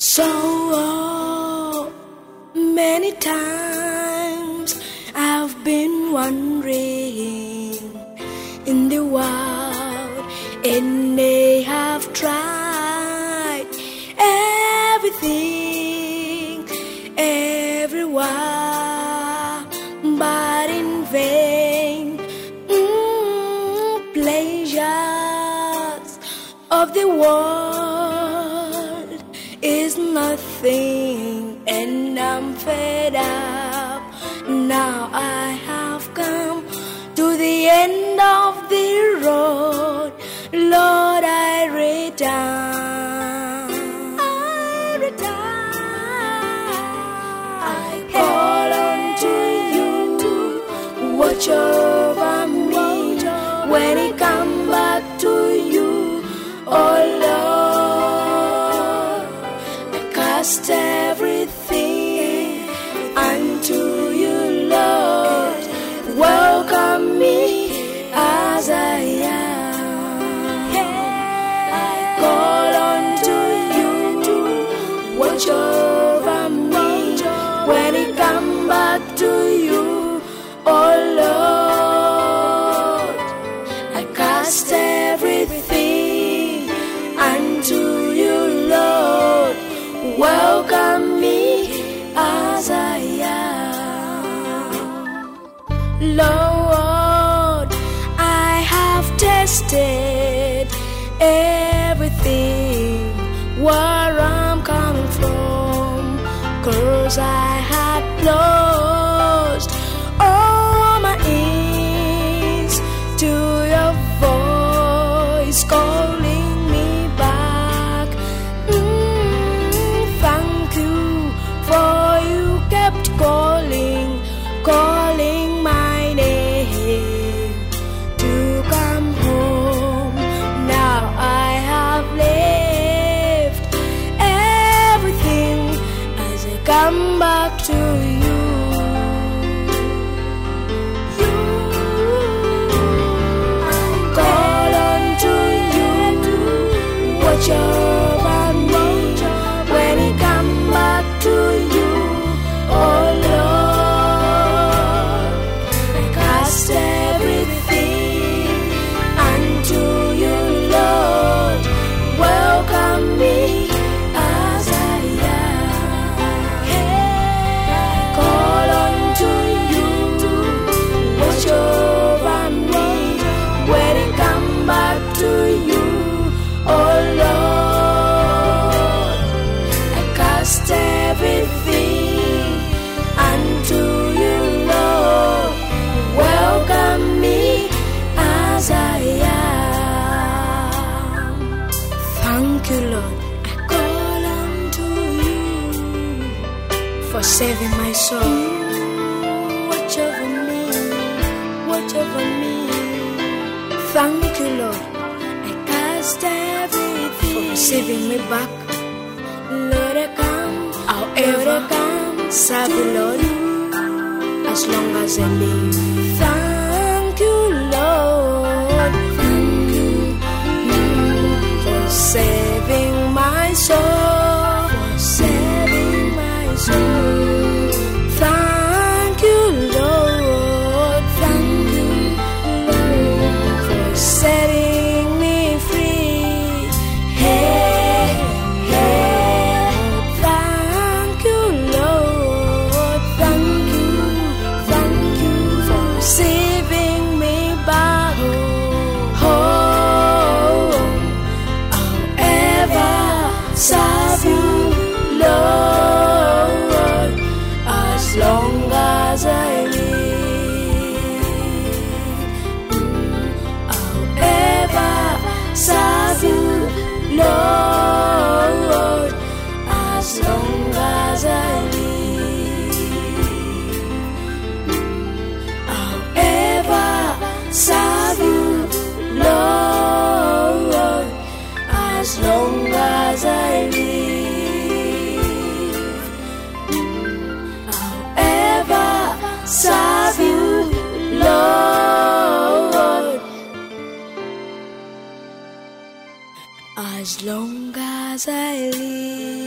So many times I've been wandering in the wild, and they have tried everything, everywhere, but in vain. Pleasures of the world is nothing, and I'm fed up. Now I have come to the end of the road. Lord, I return. I call unto you to watch over me when I come back to you, oh Lord. I cast everything unto you, Lord. Welcome me as I am. I call unto you to watch over me when I come back to you, oh Lord. I cast everything unto you, Lord. Welcome me as I am. Lord, I have tasted everything where I'm coming from, 'cause I had lost all my ears to your voice calling me back. Thank you for you kept calling my name to come home. Now I have left everything as I come back to you. I call unto you, watch over me when I come back to you, oh Lord. I cast everything unto you, Lord. Welcome me as I am. I call unto you, watch over me when I come back to you, oh Lord. I cast everything unto you, Lord. Welcome me as I am. Thank you, Lord. I call unto you for saving my soul. Watch over me, watch over me. Thank you, Lord. I cast everything for receiving me back. Lord, I come, however, serve you, Lord, as long as I live. Thank you, Lord. Thank you for saving my soul, for saving my soul. Thank you, Lord. Thank you, Lord, for setting me free. Hey, hey. Thank you, Lord. Thank you for saving me back home. I'll ever serve you, Lord, as long as I live. I'll ever serve you, Lord, as long as I live. I'll ever serve you, Lord, as long as I live. I'll ever serve you, Lord, as long as I live.